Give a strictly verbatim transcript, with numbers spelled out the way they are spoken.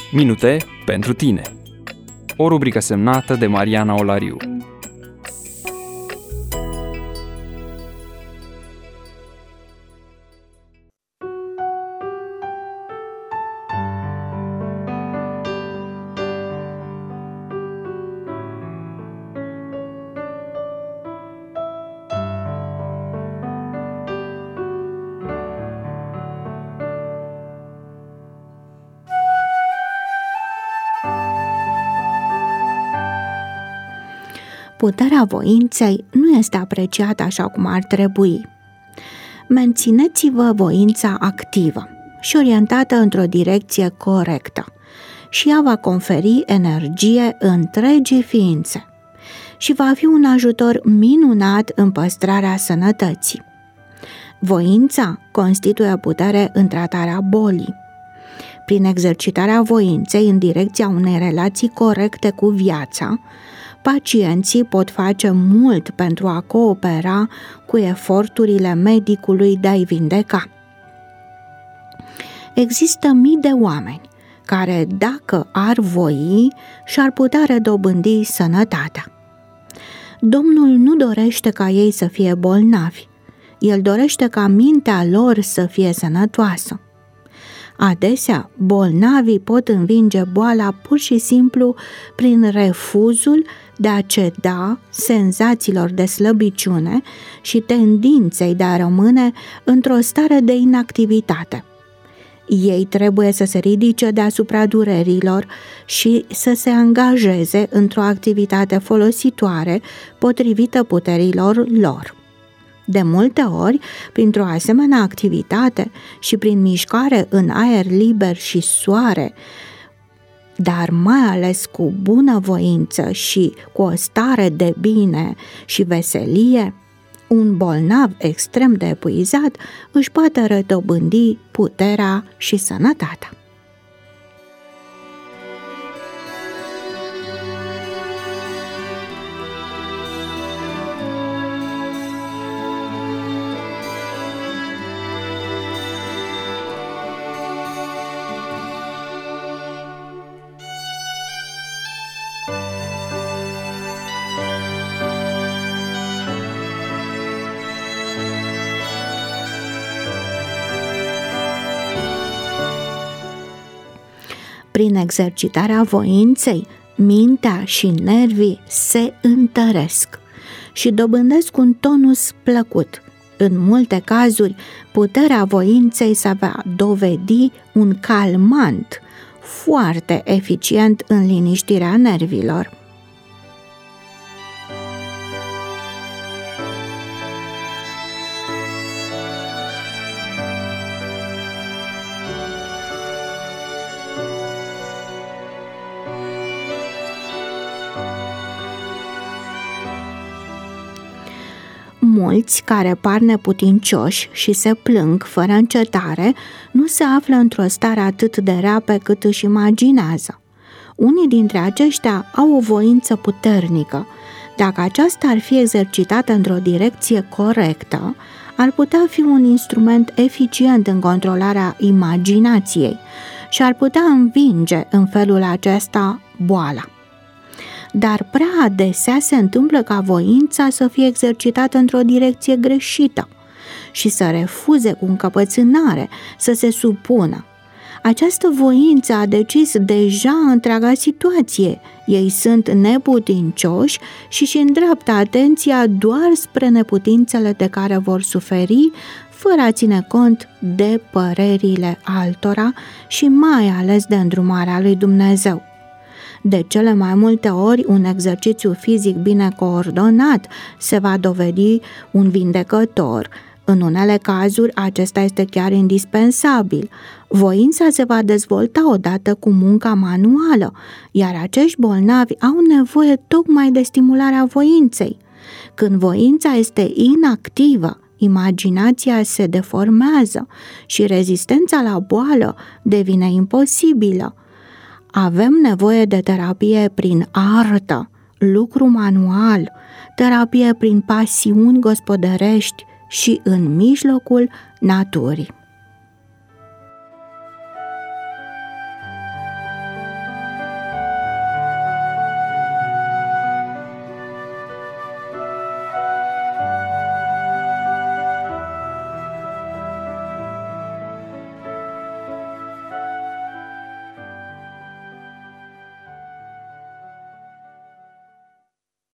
Minute pentru tine. O rubrică semnată de Mariana Olariu. Puterea voinței nu este apreciată așa cum ar trebui. Mențineți-vă voința activă și orientată într-o direcție corectă și ea va conferi energie întregii ființe și va fi un ajutor minunat în păstrarea sănătății. Voința constituie putere în tratarea bolii. Prin exercitarea voinței în direcția unei relații corecte cu viața, pacienții pot face mult pentru a coopera cu eforturile medicului de a-i vindeca. Există mii de oameni care, dacă ar voi, și-ar putea redobândi sănătatea. Domnul nu dorește ca ei să fie bolnavi, El dorește ca mintea lor să fie sănătoasă. Adesea, bolnavii pot învinge boala pur și simplu prin refuzul de a ceda senzațiilor de slăbiciune și tendinței de a rămâne într-o stare de inactivitate. Ei trebuie să se ridice deasupra durerilor și să se angajeze într-o activitate folositoare potrivită puterilor lor. De multe ori, printr-o asemenea activitate și prin mișcare în aer liber și soare, dar mai ales cu bunăvoință și cu o stare de bine și veselie, un bolnav extrem de epuizat își poate redobândi puterea și sănătatea. Prin exercitarea voinței, mintea și nervii se întăresc și dobândesc un tonus plăcut. În multe cazuri, puterea voinței se va dovedi un calmant foarte eficient în liniștirea nervilor. Mulți care par neputincioși și se plâng fără încetare nu se află într-o stare atât de rea pe cât își imaginează. Unii dintre aceștia au o voință puternică. Dacă aceasta ar fi exercitată într-o direcție corectă, ar putea fi un instrument eficient în controlarea imaginației și ar putea învinge în felul acesta boala. Dar prea adesea se întâmplă ca voința să fie exercitată într-o direcție greșită și să refuze cu încăpățânare să se supună. Această voință a decis deja întreaga situație. Ei sunt neputincioși și își îndreaptă atenția doar spre neputințele de care vor suferi, fără a ține cont de părerile altora și mai ales de îndrumarea lui Dumnezeu. De cele mai multe ori, un exercițiu fizic bine coordonat se va dovedi un vindecător. În unele cazuri, acesta este chiar indispensabil. Voința se va dezvolta odată cu munca manuală, iar acești bolnavi au nevoie tocmai de stimularea voinței. Când voința este inactivă, imaginația se deformează și rezistența la boală devine imposibilă. Avem nevoie de terapie prin artă, lucru manual, terapie prin pasiuni gospodărești și în mijlocul naturii.